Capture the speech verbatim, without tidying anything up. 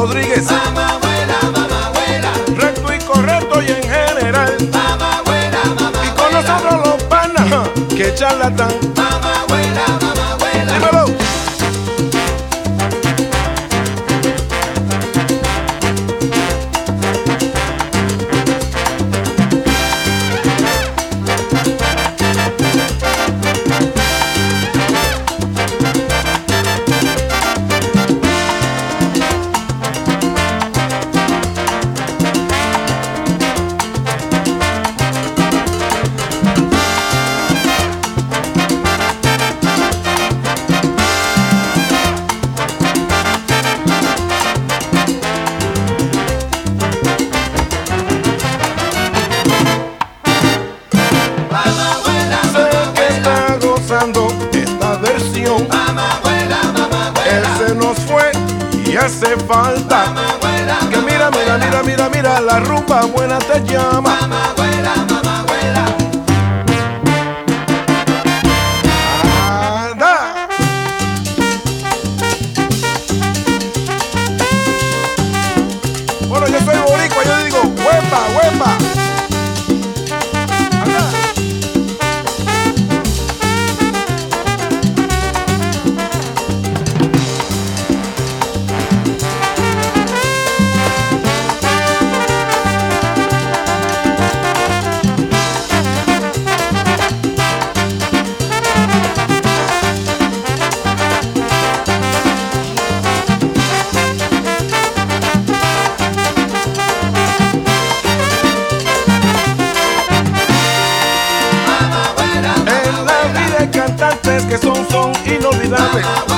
Rodríguez. Mamá abuela, mamá abuela, Recto y correcto y en general. mamá abuela, mamá Y con nosotros los panas, que charlatán. mamá abuela, mamá abuela. Dímelo. Mamá abuela, Sé que está gozando esta versión. mamá abuela, mamá Él abuela, se nos fue y hace falta. mamá abuela, Que mira, mira, mira, mira, mira, la rumba buena te llama. mamá abuela, mamá abuela. Anda. Bueno, yo soy boricua, yo digo, huepa, huepa. Anda. En la vida hay cantantes que son, son inolvidables.